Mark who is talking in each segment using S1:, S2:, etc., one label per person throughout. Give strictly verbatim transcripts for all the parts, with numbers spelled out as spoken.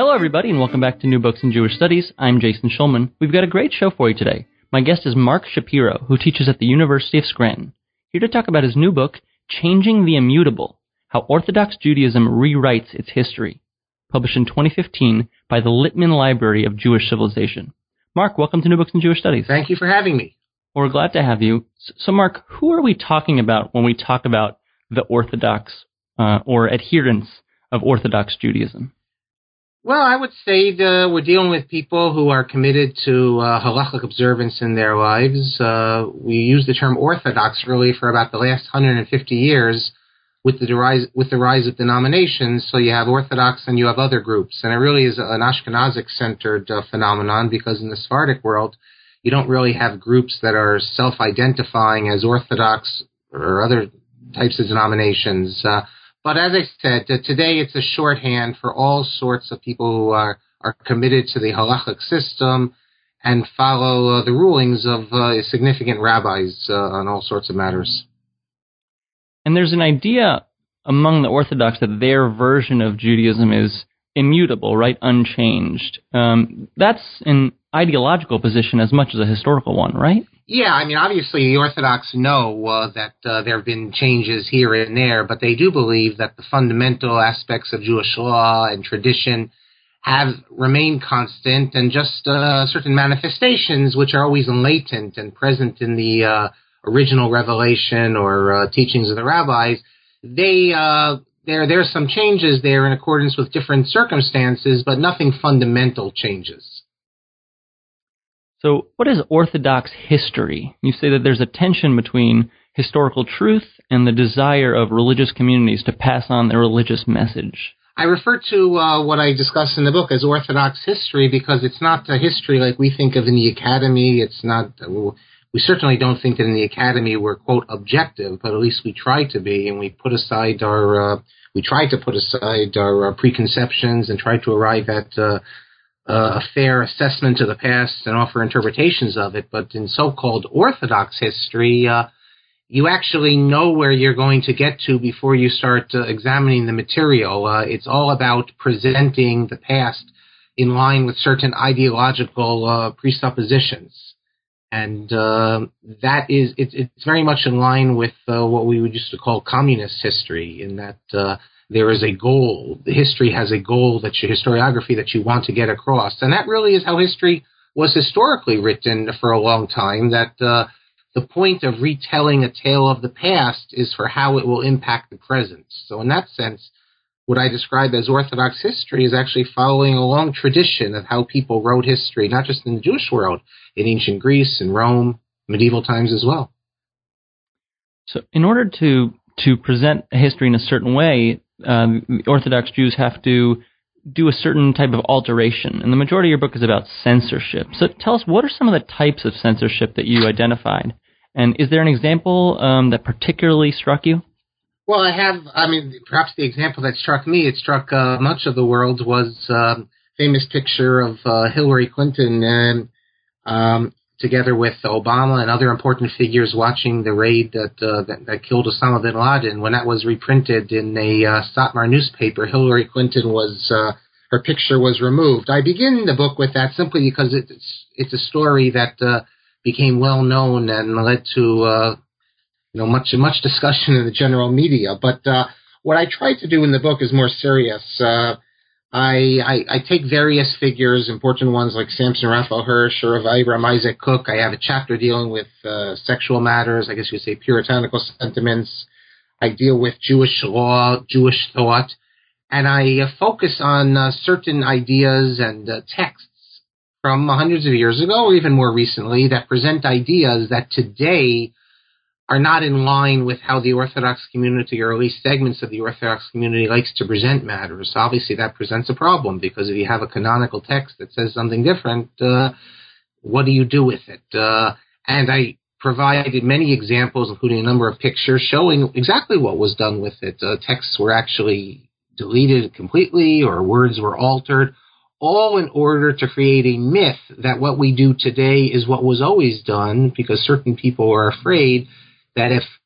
S1: Hello, everybody, and welcome back to New Books in Jewish Studies. I'm Jason Schulman. We've got a great show for you today. My guest is Mark Shapiro, who teaches at the University of Scranton. Here to talk about his new book, Changing the Immutable, How Orthodox Judaism Rewrites Its History, published in twenty fifteen by the Littman Library of Jewish Civilization. Mark, welcome to New Books in Jewish Studies.
S2: Thank you for having me.
S1: Well, we're glad to have you. So, Mark, who are we talking about when we talk about the Orthodox uh, or adherents of Orthodox Judaism?
S2: Well, I would say the, we're dealing with people who are committed to uh, halachic observance in their lives. Uh, we use the term Orthodox really for about the last one hundred fifty years with the rise, with the rise of denominations. So you have Orthodox and you have other groups. And it really is an Ashkenazic-centered uh, phenomenon because in the Sephardic world, you don't really have groups that are self-identifying as Orthodox or other types of denominations. Uh, But as I said, uh, today it's a shorthand for all sorts of people who are, are committed to the halachic system and follow uh, the rulings of uh, significant rabbis uh, on all sorts of matters.
S1: And there's an idea among the Orthodox that their version of Judaism is immutable, right? Unchanged. Um, that's an ideological position as much as a historical one, right?
S2: Yeah, I mean, obviously the Orthodox know uh, that uh, there have been changes here and there, but they do believe that the fundamental aspects of Jewish law and tradition have remained constant, and just uh, certain manifestations which are always latent and present in the uh, original revelation or uh, teachings of the rabbis, they uh, there there are some changes there in accordance with different circumstances, but nothing fundamental changes.
S1: So what is Orthodox history? You say that there's a tension between historical truth and the desire of religious communities to pass on their religious message.
S2: I refer to uh, what I discuss in the book as Orthodox history because it's not a history like we think of in the academy. It's not. We certainly don't think that in the academy we're, quote, objective, but at least we try to be, and we put aside our. Uh, we try to put aside our uh, preconceptions and try to arrive at Uh, Uh, a fair assessment of the past and offer interpretations of it. But in so-called Orthodox history, uh, you actually know where you're going to get to before you start uh, examining the material. Uh, it's all about presenting the past in line with certain ideological uh, presuppositions. And uh, that is, it, it's very much in line with uh, what we would used to call communist history, in that uh, there is a goal. The history has a goal, that your historiography that you want to get across. And that really is how history was historically written for a long time, that uh, the point of retelling a tale of the past is for how it will impact the present. So in that sense, what I describe as Orthodox history is actually following a long tradition of how people wrote history, not just in the Jewish world, in ancient Greece and Rome, medieval times as well.
S1: So in order to, to present history in a certain way, Um, Orthodox Jews have to do a certain type of alteration, and the majority of your book is about censorship. So tell us, what are some of the types of censorship that you identified? And is there an example um, that particularly struck you?
S2: Well, I have, I mean, perhaps the example that struck me, it struck uh, much of the world, was a um, famous picture of uh, Hillary Clinton and um, together with Obama and other important figures watching the raid that, uh, that that killed Osama bin Laden. When that was reprinted in a uh, Satmar newspaper, Hillary Clinton was, uh, her picture was removed. I begin the book with that simply because it's it's a story that uh, became well known and led to uh, you know much much discussion in the general media. But uh, what I try to do in the book is more serious. Uh, I, I, I take various figures, important ones like Samson Raphael Hirsch or Abraham Isaac Cook. I have a chapter dealing with uh, sexual matters, I guess you could say puritanical sentiments. I deal with Jewish law, Jewish thought, and I uh, focus on uh, certain ideas and uh, texts from hundreds of years ago or even more recently that present ideas that today are not in line with how the Orthodox community, or at least segments of the Orthodox community, likes to present matters. Obviously, that presents a problem, because if you have a canonical text that says something different, uh, what do you do with it? Uh, and I provided many examples, including a number of pictures, showing exactly what was done with it. Uh, texts were actually deleted completely, or words were altered, all in order to create a myth that what we do today is what was always done, because certain people are afraid that if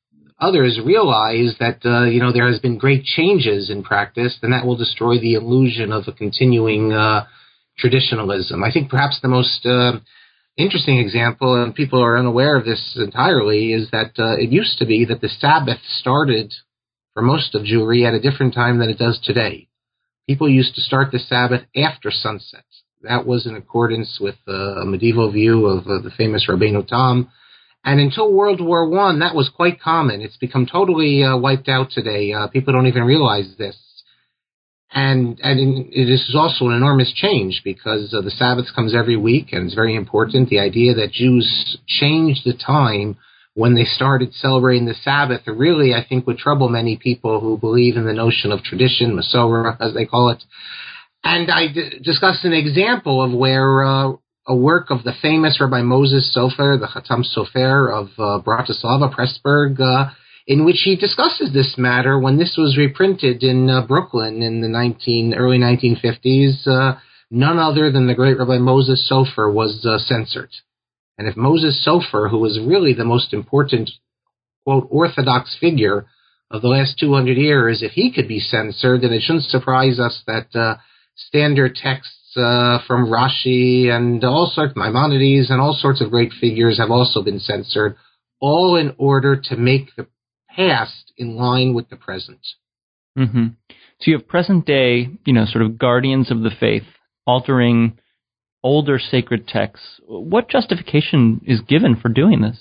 S2: others realize that, uh, you know, there has been great changes in practice, then that will destroy the illusion of a continuing uh, traditionalism. I think perhaps the most uh, interesting example, and people are unaware of this entirely, is that uh, it used to be that the Sabbath started for most of Jewry at a different time than it does today. People used to start the Sabbath after sunset. That was in accordance with uh, a medieval view of uh, the famous Rabbeinu Tam. And until World War One, that was quite common. It's become totally uh, wiped out today. Uh, people don't even realize this. And and in, it is also an enormous change because uh, the Sabbath comes every week, and it's very important. The idea that Jews changed the time when they started celebrating the Sabbath really, I think, would trouble many people who believe in the notion of tradition, Masorah, as they call it. And I d- discussed an example of where uh, a work of the famous Rabbi Moses Sofer, the Chatam Sofer of uh, Bratislava, Pressburg, uh, in which he discusses this matter when this was reprinted in uh, Brooklyn in the nineteen, early nineteen fifties. Uh, none other than the great Rabbi Moses Sofer was uh, censored. And if Moses Sofer, who was really the most important, quote, Orthodox figure of the last two hundred years, if he could be censored, then it shouldn't surprise us that uh, standard texts uh, from Rashi and all sorts of Maimonides and all sorts of great figures have also been censored, all in order to make the past in line with the present.
S1: Mm-hmm. So you have present day, you know, sort of guardians of the faith altering older sacred texts. What justification is given for doing this?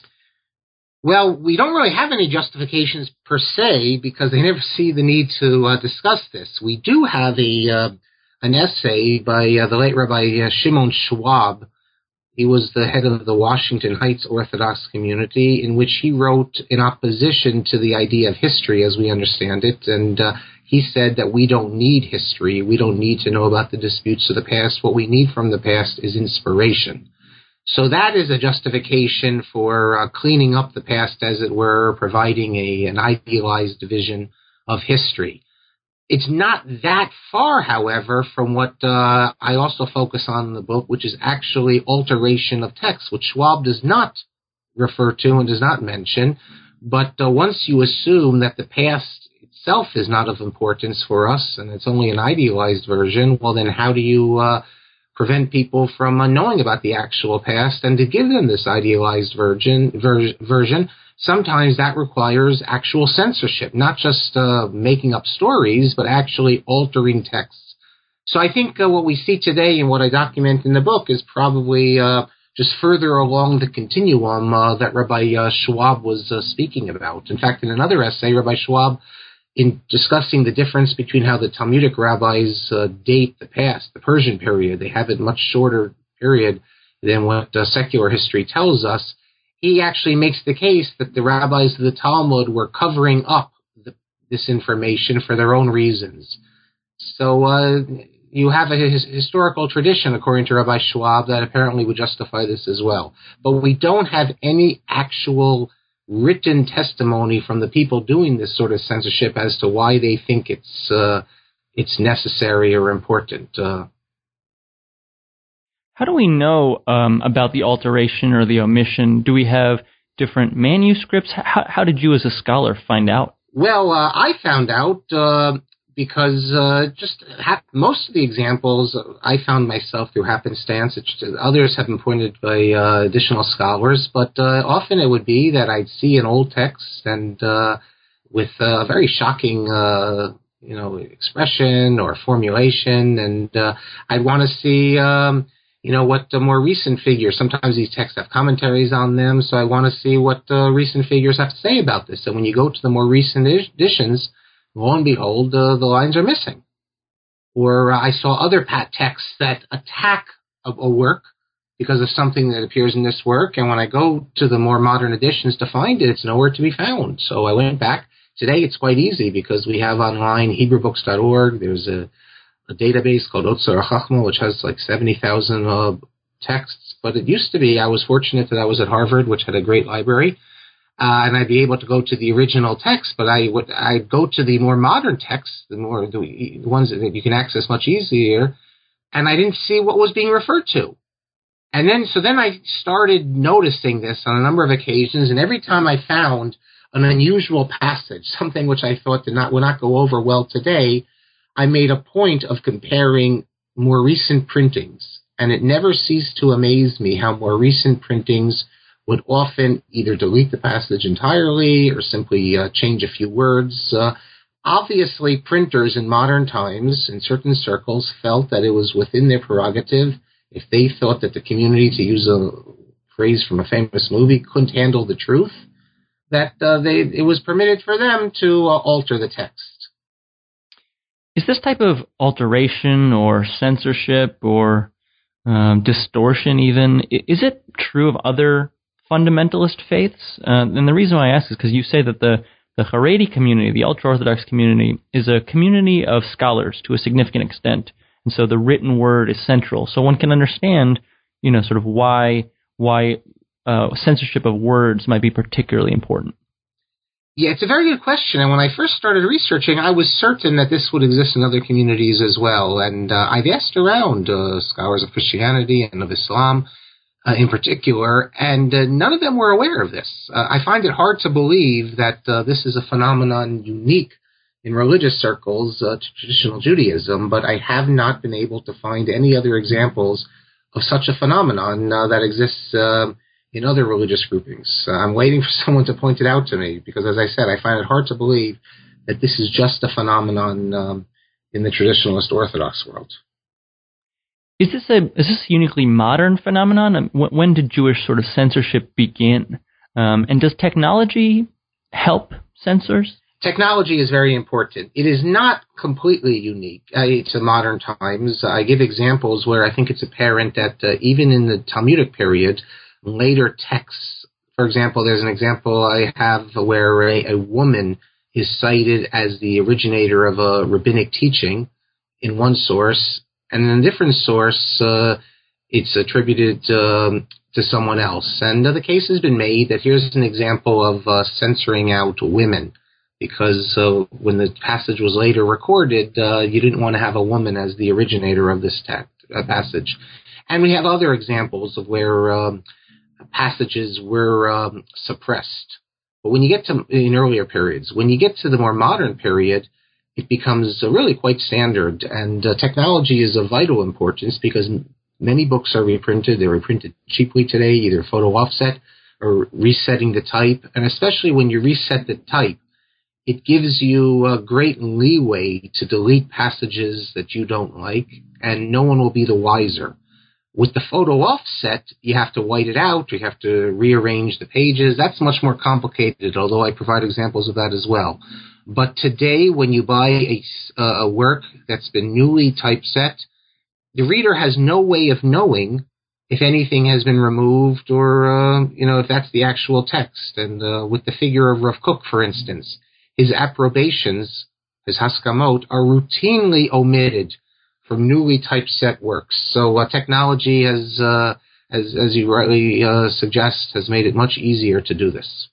S2: Well, we don't really have any justifications per se because they never see the need to uh, discuss this. We do have a uh, an essay by uh, the late Rabbi uh, Shimon Schwab. He was the head of the Washington Heights Orthodox community, in which he wrote in opposition to the idea of history as we understand it. And uh, he said that we don't need history. We don't need to know about the disputes of the past. What we need from the past is inspiration. So that is a justification for uh, cleaning up the past, as it were, providing a, an idealized vision of history. It's not that far, however, from what uh, I also focus on in the book, which is actually alteration of text, which Schwab does not refer to and does not mention. But uh, once you assume that the past itself is not of importance for us and it's only an idealized version, well, then how do you uh, prevent people from uh, knowing about the actual past and to give them this idealized version, ver- version? Sometimes that requires actual censorship, not just uh, making up stories, but actually altering texts. So I think uh, what we see today and what I document in the book is probably uh, just further along the continuum uh, that Rabbi uh, Schwab was uh, speaking about. In fact, in another essay, Rabbi Schwab, in discussing the difference between how the Talmudic rabbis uh, date the past, the Persian period, they have a much shorter period than what uh, secular history tells us. He actually makes the case that the rabbis of the Talmud were covering up the, this information for their own reasons. So uh, you have a his, historical tradition, according to Rabbi Schwab, that apparently would justify this as well. But we don't have any actual written testimony from the people doing this sort of censorship as to why they think it's uh, it's necessary or important. Uh,
S1: How do we know um, about the alteration or the omission? Do we have different manuscripts? How, how did you as a scholar find out?
S2: Well, uh, I found out uh, because uh, just ha- most of the examples I found myself through happenstance. It's, others have been pointed by uh, additional scholars, but uh, often it would be that I'd see an old text and uh, with a very shocking uh, you know, expression or formulation, and uh, I'd want to see um, you know, what the more recent figures, sometimes these texts have commentaries on them, so I want to see what the recent figures have to say about this. And when you go to the more recent editions, lo and behold, uh, the lines are missing. Or uh, I saw other pat texts that attack a, a work because of something that appears in this work, and when I go to the more modern editions to find it, it's nowhere to be found. So I went back. Today it's quite easy because we have online Hebrew Books dot org. There's a a database called Otzar Chachma, which has like seventy thousand uh, texts. But it used to be, I was fortunate that I was at Harvard, which had a great library, uh, and I'd be able to go to the original text, but I would, I'd go to the more modern texts, the more the, the ones that you can access much easier, and I didn't see what was being referred to. And then, so then I started noticing this on a number of occasions, and every time I found an unusual passage, something which I thought did not would not go over well today, I made a point of comparing more recent printings, and it never ceased to amaze me how more recent printings would often either delete the passage entirely or simply uh, change a few words. Uh, obviously, printers in modern times, in certain circles, felt that it was within their prerogative. If they thought that the community, to use a phrase from a famous movie, couldn't handle the truth, that uh, they it was permitted for them to uh, alter the text.
S1: Is this type of alteration or censorship or um, distortion even, is it true of other fundamentalist faiths? Uh, and the reason why I ask is because you say that the, the Haredi community, the ultra-Orthodox community, is a community of scholars to a significant extent. And so the written word is central. So one can understand, you know, sort of why why uh, censorship of words might be particularly important.
S2: Yeah, it's a very good question. And when I first started researching, I was certain that this would exist in other communities as well. And uh, I've asked around uh, scholars of Christianity and of Islam uh, in particular, and uh, none of them were aware of this. Uh, I find it hard to believe that uh, this is a phenomenon unique in religious circles uh, to traditional Judaism, but I have not been able to find any other examples of such a phenomenon uh, that exists uh, in other religious groupings. Uh, I'm waiting for someone to point it out to me because, as I said, I find it hard to believe that this is just a phenomenon um, in the traditionalist Orthodox world.
S1: Is this a is this a uniquely modern phenomenon? When did Jewish sort of censorship begin? Um, and does technology help censors?
S2: Technology is very important. It is not completely unique uh, to modern times. I give examples where I think it's apparent that uh, even in the Talmudic period, later texts, for example, there's an example I have where a, a woman is cited as the originator of a rabbinic teaching in one source, and in a different source, uh, it's attributed um, to someone else. And uh, the case has been made that here's an example of uh, censoring out women, because uh, when the passage was later recorded, uh, you didn't want to have a woman as the originator of this text, uh, passage. And we have other examples of where um, passages were um, suppressed. But when you get to, in earlier periods, when you get to the more modern period, it becomes uh, really quite standard. And uh, technology is of vital importance because many books are reprinted. They're reprinted cheaply today, either photo offset or resetting the type. And especially when you reset the type, it gives you a great leeway to delete passages that you don't like, and no one will be the wiser. With the photo offset, you have to white it out, you have to rearrange the pages. That's much more complicated, although I provide examples of that as well. But today, when you buy a, a work that's been newly typeset, the reader has no way of knowing if anything has been removed or, uh, you know, if that's the actual text. And uh, with the figure of Rav Kook, for instance, his approbations, his haskamot, are routinely omitted from newly typeset works. So uh, technology has, uh, as, as you rightly uh, suggest, has made it much easier to do this.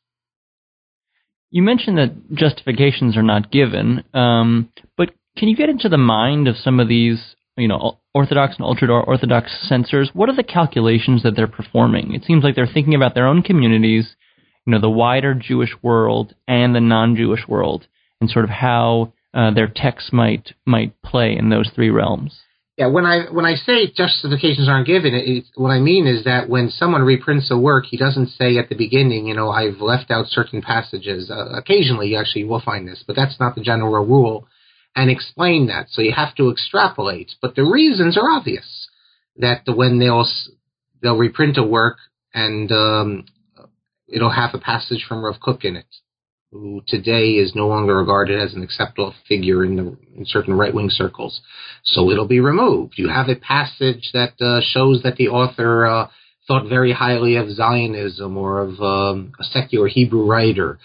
S1: You mentioned that justifications are not given, um, but can you get into the mind of some of these, you know, Orthodox and ultra-Orthodox censors? What are the calculations that they're performing? It seems like they're thinking about their own communities, you know, the wider Jewish world and the non-Jewish world, and sort of how uh, their texts might might play in those three realms.
S2: Yeah, when I when I say justifications aren't given, it, it, what I mean is that when someone reprints a work, he doesn't say at the beginning, you know, I've left out certain passages. Uh, occasionally, actually, you will find this, but that's not the general rule, and explain that. So you have to extrapolate. But the reasons are obvious, that when they'll they'll reprint a work and um, it'll have a passage from Rav Kook in it, who today is no longer regarded as an acceptable figure in, the, in certain right-wing circles. So it'll be removed. You have a passage that uh, shows that the author uh, thought very highly of Zionism or of um, a secular Hebrew writer.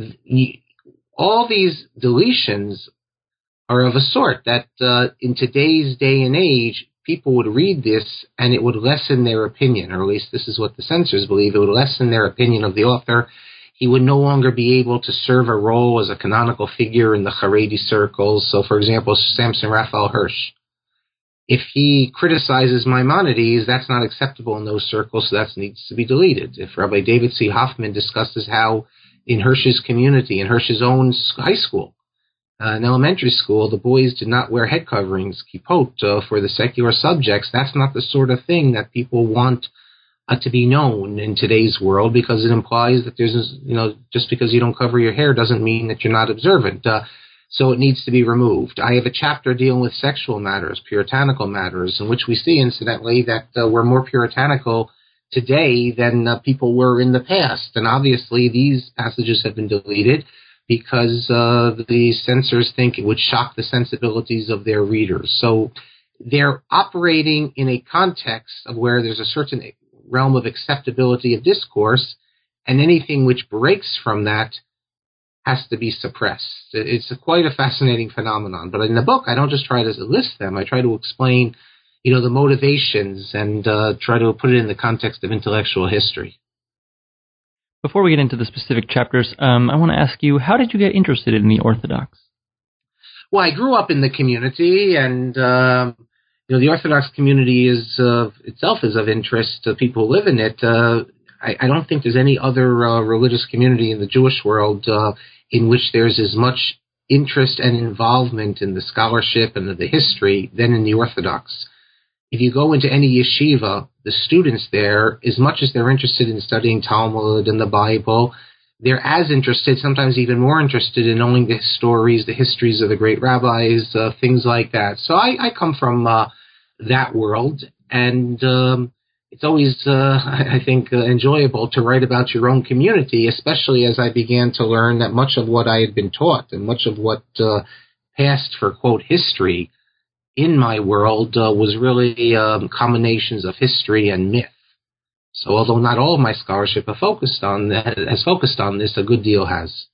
S2: All these deletions are of a sort that uh, in today's day and age, people would read this and it would lessen their opinion, or at least this is what the censors believe. It would lessen their opinion of the author. He would no longer be able to serve a role as a canonical figure in the Haredi circles. So, for example, Samson Raphael Hirsch. If he criticizes Maimonides, that's not acceptable in those circles, so that needs to be deleted. If Rabbi David C. Hoffman discusses how in Hirsch's community, in Hirsch's own high school. Uh, in elementary school, the boys did not wear head coverings, kippot, uh, for the secular subjects. That's not the sort of thing that people want uh, to be known in today's world, because it implies that there's, you know, just because you don't cover your hair doesn't mean that you're not observant. Uh, so it needs to be removed. I have a chapter dealing with sexual matters, puritanical matters, in which we see, incidentally, that uh, we're more puritanical today than uh, people were in the past. And obviously these passages have been deleted because uh, the censors think it would shock the sensibilities of their readers. So they're operating in a context of where there's a certain realm of acceptability of discourse, and anything which breaks from that has to be suppressed. It's a, quite a fascinating phenomenon. But in the book, I don't just try to list them. I try to explain, you know, the motivations and uh, try to put it in the context of intellectual history.
S1: Before we get into the specific chapters, um, I want to ask you, how did you get interested in the Orthodox?
S2: Well, I grew up in the community, and um, you know, the Orthodox community is uh, itself is of interest to people who live in it. Uh, I, I don't think there's any other uh, religious community in the Jewish world uh, in which there's as much interest and involvement in the scholarship and the history than in the Orthodox. If you go into any yeshiva, the students there, as much as they're interested in studying Talmud and the Bible, they're as interested, sometimes even more interested, in knowing the stories, the histories of the great rabbis, uh, things like that. So I, I come from uh, that world, and um, it's always, uh, I think, uh, enjoyable to write about your own community, especially as I began to learn that much of what I had been taught and much of what uh, passed for, quote, history in my world uh, was really um, combinations of history and myth. So although not all of my scholarship have focused on that, has focused on this, a good deal has.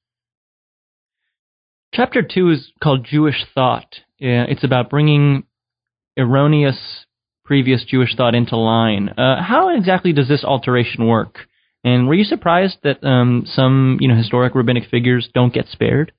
S1: Chapter two is called Jewish Thought. It's about bringing erroneous previous Jewish thought into line. Uh, how exactly does this alteration work? And were you surprised that um, some, you know, historic rabbinic figures don't get spared?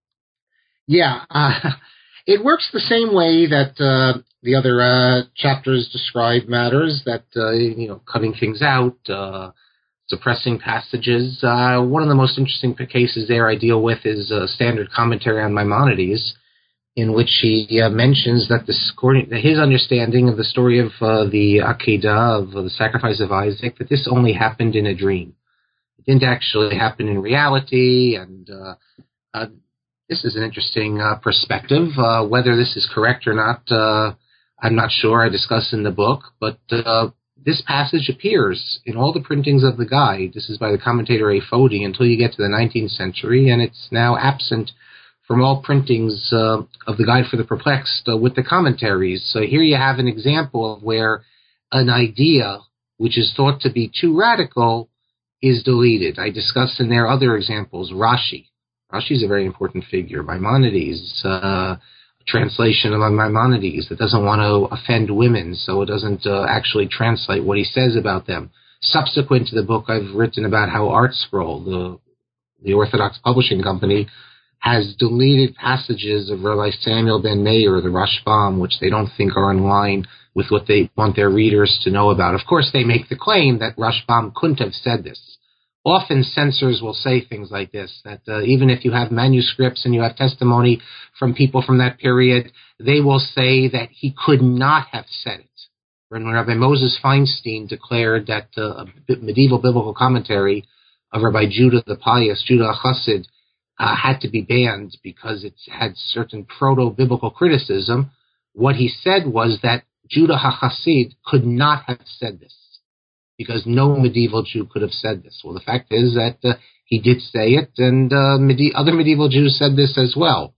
S2: Yeah, uh, it works the same way that uh, the other uh, chapters describe matters, that, uh, you know, cutting things out, uh, suppressing passages. Uh, one of the most interesting cases there I deal with is a standard commentary on Maimonides, in which he uh, mentions that this, his understanding of the story of uh, the Akedah, of uh, the sacrifice of Isaac, that this only happened in a dream. It didn't actually happen in reality, and uh, uh, this is an interesting uh, perspective. Uh, whether this is correct or not, uh, I'm not sure. I discuss in the book, but uh, this passage appears in all the printings of the guide. This is by the commentator A. Fodi until you get to the nineteenth century, and it's now absent from all printings uh, of the Guide for the Perplexed uh, with the commentaries. So here you have an example of where an idea which is thought to be too radical is deleted. I discuss in there other examples. Rashi. Rashi is a very important figure. Maimonides, uh, translation of Maimonides that doesn't want to offend women, so it doesn't uh, actually translate what he says about them. Subsequent to the book, I've written about how ArtScroll, the, the Orthodox Publishing Company, has deleted passages of Rabbi Samuel ben Meir, the Rashbam, which they don't think are in line with what they want their readers to know about. Of course, they make the claim that Rashbam couldn't have said this. Often censors will say things like this, that uh, even if you have manuscripts and you have testimony from people from that period, they will say that he could not have said it. When Rabbi Moses Feinstein declared that uh, a medieval biblical commentary of Rabbi Judah the Pious, Judah HaChassid, Uh, had to be banned because it had certain proto-biblical criticism, what he said was that Judah HaChassid could not have said this, because no medieval Jew could have said this. Well, the fact is that uh, he did say it, and uh, medi- other medieval Jews said this as well.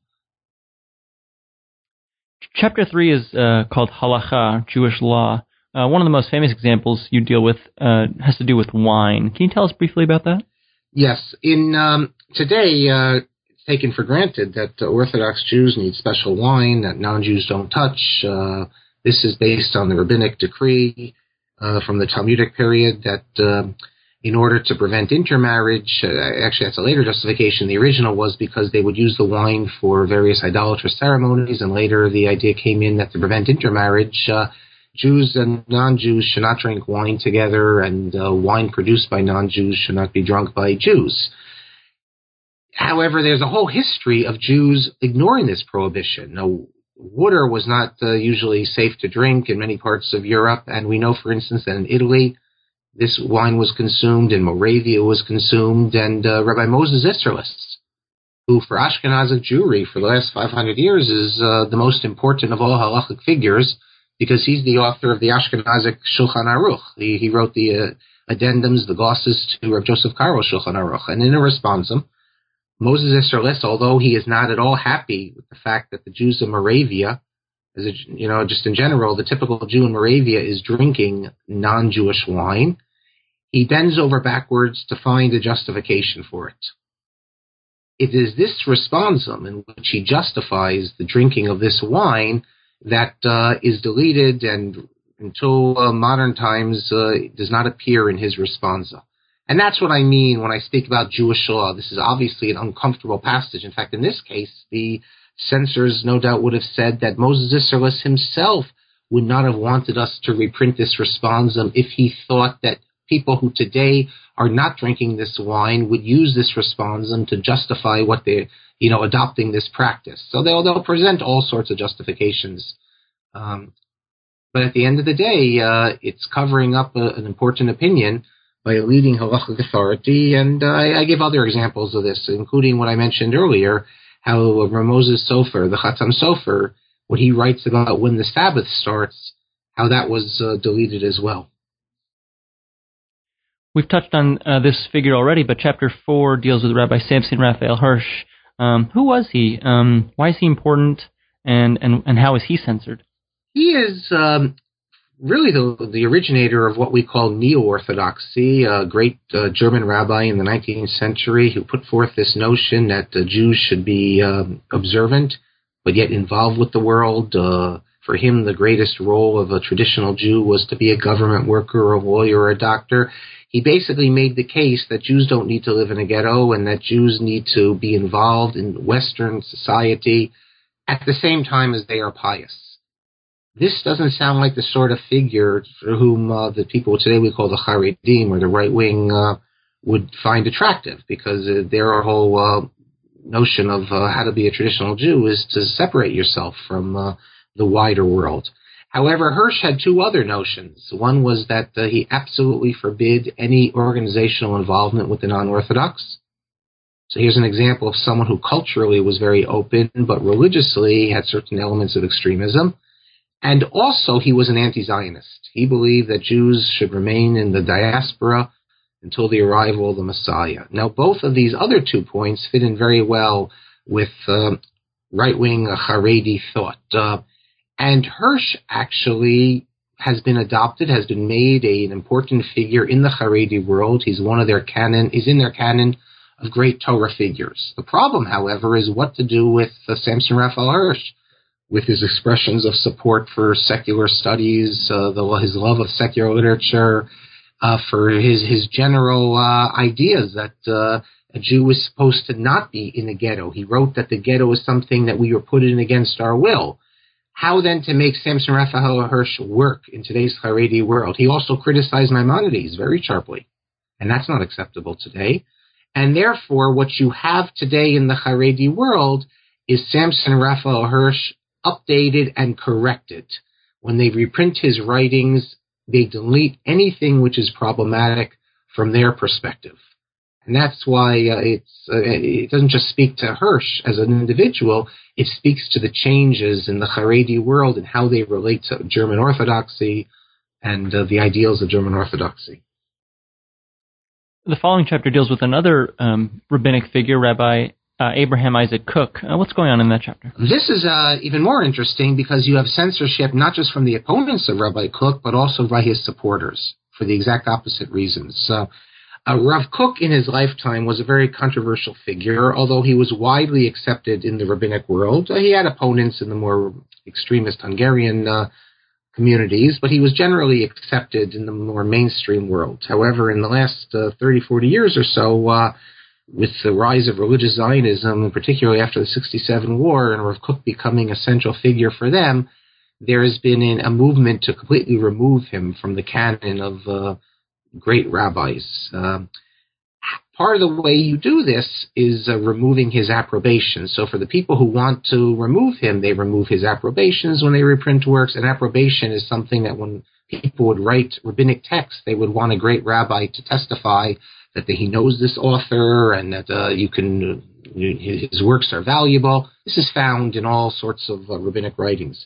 S1: Chapter three is uh, called Halacha, Jewish law. Uh, one of the most famous examples you deal with uh, has to do with wine. Can you tell us briefly about that?
S2: Yes. In um, today, uh, it's taken for granted that uh, Orthodox Jews need special wine that non-Jews don't touch. Uh, this is based on the rabbinic decree uh, from the Talmudic period that uh, in order to prevent intermarriage, uh, actually that's a later justification. The original was because they would use the wine for various idolatrous ceremonies, and later the idea came in that to prevent intermarriage, uh, Jews and non-Jews should not drink wine together, and uh, wine produced by non-Jews should not be drunk by Jews. however, there's a whole history of Jews ignoring this prohibition. Now, water was not uh, usually safe to drink in many parts of Europe, and we know, for instance, that in Italy, this wine was consumed, in Moravia was consumed, and uh, Rabbi Moses Isserles, who for Ashkenazic Jewry for the last five hundred years is uh, the most important of all halachic figures, because he's the author of the Ashkenazic Shulchan Aruch. He, he wrote the uh, addendums, the glosses to Rav Joseph Caro's Shulchan Aruch. And in a responsum, Moses Isserles, although he is not at all happy with the fact that the Jews of Moravia, as a, you know, just in general, the typical Jew in Moravia is drinking non-Jewish wine, he bends over backwards to find a justification for it. It is this responsum in which he justifies the drinking of this wine that uh, is deleted and until uh, modern times uh, does not appear in his responsa. And that's what I mean when I speak about Jewish law. This is obviously an uncomfortable passage. In fact, in this case, the censors no doubt would have said that Moses Isserles himself would not have wanted us to reprint this responsum if he thought that people who today are not drinking this wine would use this responsum to justify what they're, you know, adopting this practice. So they'll, they'll present all sorts of justifications. Um, but at the end of the day, uh, it's covering up a, an important opinion by a leading halachic authority. And uh, I, I give other examples of this, including what I mentioned earlier, how Rav Moses Sofer, the Chatam Sofer, what he writes about when the Sabbath starts, how that was uh, deleted as well.
S1: We've touched on uh, this figure already, but chapter four deals with Rabbi Samson Raphael Hirsch. Um, who was he? Um, why is he important? And, and, and how is he censored?
S2: He is um, really the, the originator of what we call neo-Orthodoxy, a great uh, German rabbi in the nineteenth century who put forth this notion that uh, Jews should be um, observant, but yet involved with the world. Uh, for him, the greatest role of a traditional Jew was to be a government worker, or a lawyer, or a doctor. He basically made the case that Jews don't need to live in a ghetto and that Jews need to be involved in Western society at the same time as they are pious. This doesn't sound like the sort of figure for whom uh, the people today we call the Haredim or the right wing uh, would find attractive, because uh, their whole uh, notion of uh, how to be a traditional Jew is to separate yourself from uh, the wider world. However, Hirsch had two other notions. One was that uh, he absolutely forbid any organizational involvement with the non-Orthodox. So here's an example of someone who culturally was very open, but religiously had certain elements of extremism. And also he was an anti-Zionist. He believed that Jews should remain in the diaspora until the arrival of the Messiah. Now, both of these other two points fit in very well with uh, right-wing uh, Haredi thought. Uh, And Hirsch actually has been adopted, has been made a, an important figure in the Haredi world. He's one of their canon, he's in their canon of great Torah figures. The problem, however, is what to do with uh, Samson Raphael Hirsch, with his expressions of support for secular studies, uh, the, his love of secular literature, uh, for his, his general uh, ideas that uh, a Jew is supposed to not be in a ghetto. He wrote that the ghetto is something that we were put in against our will. How then to make Samson Raphael Hirsch work in today's Haredi world? He also criticized Maimonides very sharply, and that's not acceptable today. And therefore, what you have today in the Haredi world is Samson Raphael Hirsch updated and corrected. When they reprint his writings, they delete anything which is problematic from their perspective. And that's why uh, it's, uh, it doesn't just speak to Hirsch as an individual, it speaks to the changes in the Haredi world and how they relate to German Orthodoxy and uh, the ideals of German Orthodoxy.
S1: The following chapter deals with another um, rabbinic figure, Rabbi uh, Abraham Isaac Kook. Uh, what's going on in that chapter?
S2: This is uh, even more interesting because you have censorship not just from the opponents of Rabbi Kook, but also by his supporters for the exact opposite reasons. So, Uh, Rav Kook in his lifetime was a very controversial figure, although he was widely accepted in the rabbinic world. Uh, he had opponents in the more extremist Hungarian uh, communities, but he was generally accepted in the more mainstream world. However, in the last uh, thirty, forty years or so, uh, with the rise of religious Zionism, and particularly after the sixty-seven war, and Rav Kook becoming a central figure for them, there has been an, a movement to completely remove him from the canon of uh, great rabbis. Uh, part of the way you do this is uh, removing his approbation. So for the people who want to remove him, they remove his approbations when they reprint works. And approbation is something that when people would write rabbinic texts, they would want a great rabbi to testify that he knows this author and that uh, you can uh, his works are valuable. This is found in all sorts of uh, rabbinic writings.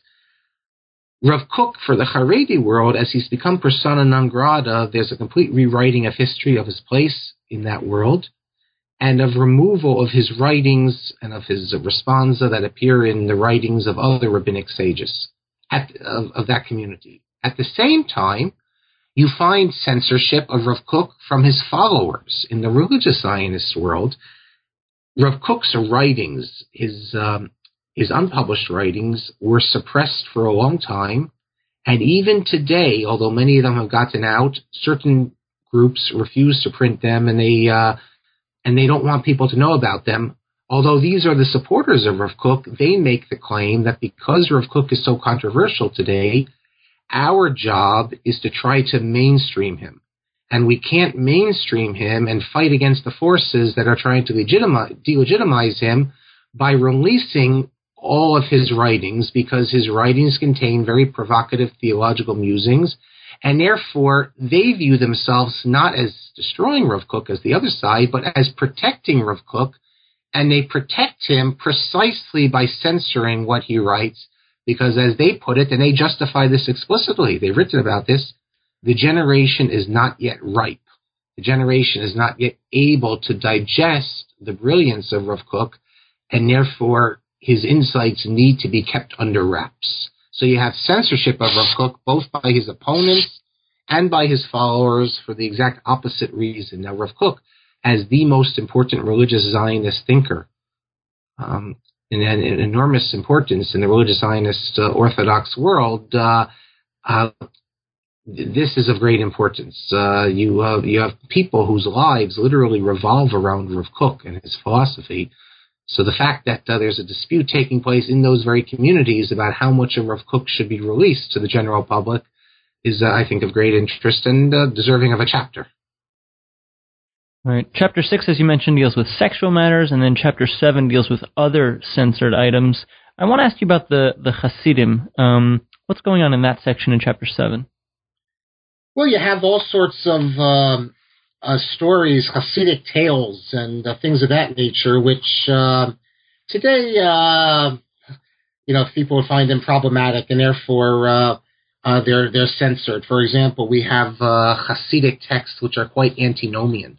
S2: Rav Kook, for the Haredi world, as he's become persona non grata, there's a complete rewriting of history of his place in that world and of removal of his writings and of his responsa that appear in the writings of other rabbinic sages at, of, of that community. At the same time, you find censorship of Rav Kook from his followers in the religious Zionist world. Rav Kook's writings, his um, his unpublished writings, were suppressed for a long time, and even today, although many of them have gotten out, certain groups refuse to print them, and they uh, and they don't want people to know about them. Although these are the supporters of Rav Kook, they make the claim that because Rav Kook is so controversial today, our job is to try to mainstream him. And we can't mainstream him and fight against the forces that are trying to legitimize, delegitimize him by releasing all of his writings, because his writings contain very provocative theological musings, and therefore they view themselves not as destroying Rav Kook as the other side, but as protecting Rav Kook, and they protect him precisely by censoring what he writes, because as they put it, and they justify this explicitly, they've written about this, the generation is not yet ripe. The generation is not yet able to digest the brilliance of Rav Kook, and therefore his insights need to be kept under wraps. So you have censorship of Rav Kook, both by his opponents and by his followers, for the exact opposite reason. Now, Rav Kook, as the most important religious Zionist thinker, um, and an enormous importance in the religious Zionist uh, Orthodox world, uh, uh, this is of great importance. Uh, you, uh, you have people whose lives literally revolve around Rav Kook and his philosophy. So the fact that uh, there's a dispute taking place in those very communities about how much of Rav Kook should be released to the general public is, uh, I think, of great interest and uh, deserving of a chapter.
S1: All right. Chapter six, as you mentioned, deals with sexual matters, and then Chapter seven deals with other censored items. I want to ask you about the, the Hasidim. Um, what's going on in that section in Chapter seven?
S2: Well, you have all sorts of um, uh, stories, Hasidic tales, and uh, things of that nature, which uh, today, uh, you know, people would find them problematic, and therefore uh, uh, they're they're censored. For example, we have uh, Hasidic texts which are quite antinomian.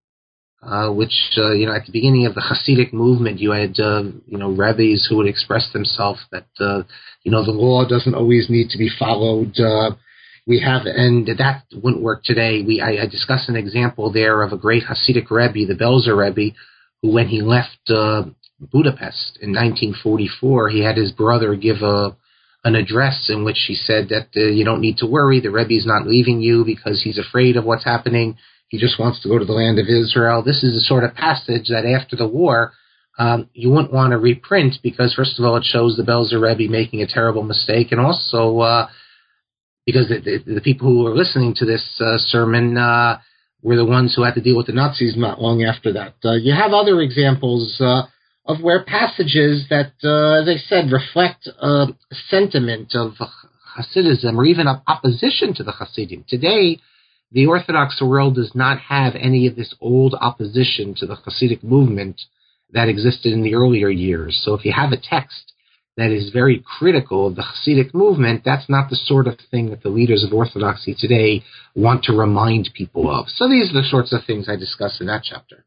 S2: Uh, which, uh, you know, at the beginning of the Hasidic movement, you had, uh, you know, rabbis who would express themselves that, uh, you know, the law doesn't always need to be followed. Uh, we have, and that wouldn't work today. We, I, I discussed an example there of a great Hasidic Rebbe, the Belzer Rebbe, who, when he left uh, Budapest in nineteen forty-four, he had his brother give a an address in which he said that uh, you don't need to worry, the Rebbe's not leaving you because he's afraid of what's happening. He just wants to go to the land of Israel. This is the sort of passage that after the war, um, you wouldn't want to reprint because, first of all, it shows the Belzer Rebbe making a terrible mistake, and also uh, because the, the, the people who were listening to this uh, sermon uh, were the ones who had to deal with the Nazis not long after that. Uh, you have other examples uh, of where passages that, uh, as I said, reflect a sentiment of Hasidism or even of opposition to the Hasidim. Today, the Orthodox world does not have any of this old opposition to the Hasidic movement that existed in the earlier years. So if you have a text that is very critical of the Hasidic movement, that's not the sort of thing that the leaders of Orthodoxy today want to remind people of. So these are the sorts of things I discuss in that chapter.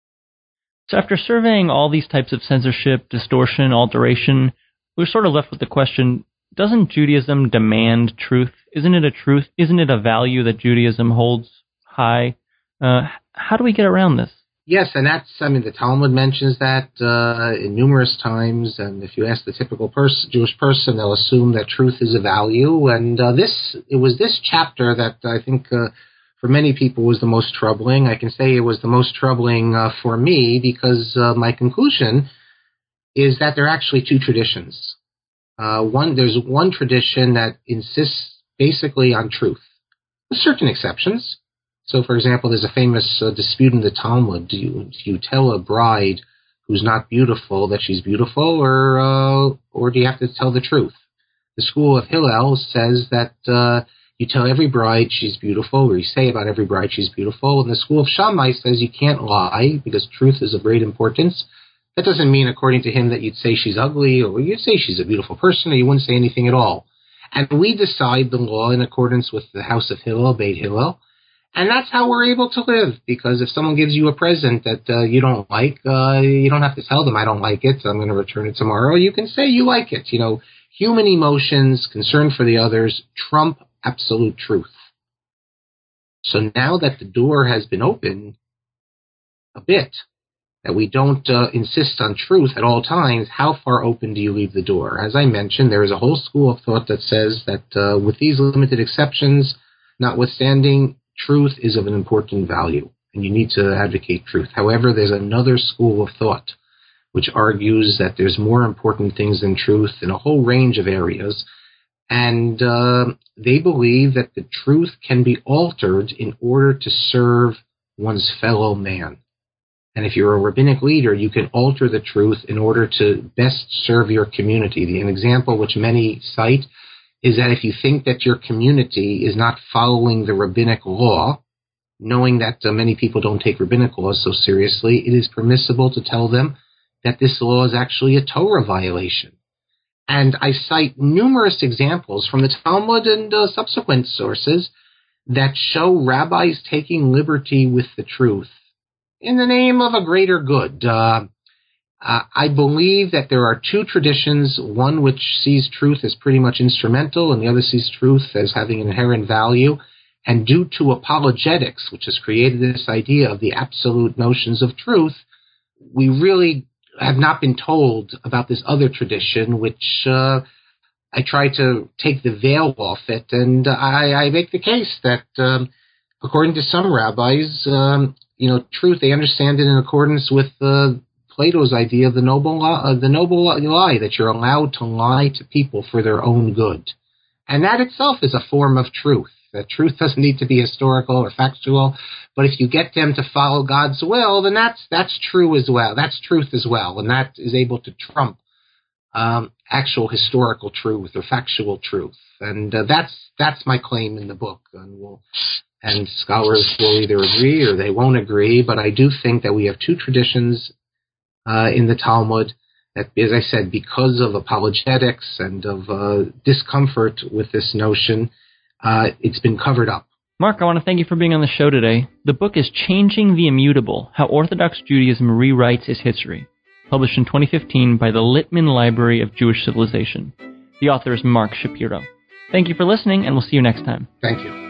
S1: So after surveying all these types of censorship, distortion, alteration, we're sort of left with the question, doesn't Judaism demand truth? Isn't it a truth? Isn't it a value that Judaism holds high? Uh, how do we get around this?
S2: Yes, and that's, I mean, the Talmud mentions that uh, in numerous times, and if you ask the typical pers- Jewish person, they'll assume that truth is a value, and uh, this, it was this chapter that I think uh, for many people was the most troubling. I can say it was the most troubling uh, for me because uh, my conclusion is that there are actually two traditions. Uh, one, there's one tradition that insists basically on truth, with certain exceptions. So, for example, there's a famous uh, dispute in the Talmud. Do you, do you tell a bride who's not beautiful that she's beautiful, or uh, or do you have to tell the truth? The school of Hillel says that uh, you tell every bride she's beautiful, or you say about every bride she's beautiful. And the school of Shammai says you can't lie because truth is of great importance. That doesn't mean, according to him, that you'd say she's ugly, or you'd say she's a beautiful person, or you wouldn't say anything at all. And we decide the law in accordance with the house of Hillel, Beit Hillel. And that's how we're able to live, because if someone gives you a present that uh, you don't like, uh, you don't have to tell them, I don't like it, I'm going to return it tomorrow. You can say you like it. You know, human emotions, concern for the others, trump absolute truth. So now that the door has been opened a bit, that we don't uh, insist on truth at all times, how far open do you leave the door? As I mentioned, there is a whole school of thought that says that uh, with these limited exceptions, notwithstanding, truth is of an important value, and you need to advocate truth. However, there's another school of thought which argues that there's more important things than truth in a whole range of areas, and uh, they believe that the truth can be altered in order to serve one's fellow man. And if you're a rabbinic leader, you can alter the truth in order to best serve your community. An example which many cite is that if you think that your community is not following the rabbinic law, knowing that uh, many people don't take rabbinic laws so seriously, it is permissible to tell them that this law is actually a Torah violation. And I cite numerous examples from the Talmud and uh, subsequent sources that show rabbis taking liberty with the truth in the name of a greater good. Uh, uh, I believe that there are two traditions, one which sees truth as pretty much instrumental, and the other sees truth as having an inherent value. And due to apologetics, which has created this idea of the absolute notions of truth, we really have not been told about this other tradition, which uh, I try to take the veil off it. And I, I make the case that, um, according to some rabbis, um, you know, truth, they understand it in accordance with uh, Plato's idea of the noble lie, uh, the noble lie, that you're allowed to lie to people for their own good. And that itself is a form of truth. That truth doesn't need to be historical or factual, but if you get them to follow God's will, then that's that's true as well. That's truth as well, and that is able to trump um, actual historical truth or factual truth. And uh, that's that's my claim in the book. And we'll, and scholars will either agree or they won't agree, but I do think that we have two traditions uh, in the Talmud that, as I said, because of apologetics and of uh, discomfort with this notion, uh, it's been covered up.
S1: Mark, I want to thank you for being on the show today. The book is Changing the Immutable, How Orthodox Judaism Rewrites Its History, published in twenty fifteen by the Littman Library of Jewish Civilization. The author is Mark Shapiro. Thank you for listening, and we'll see you next time.
S2: Thank you.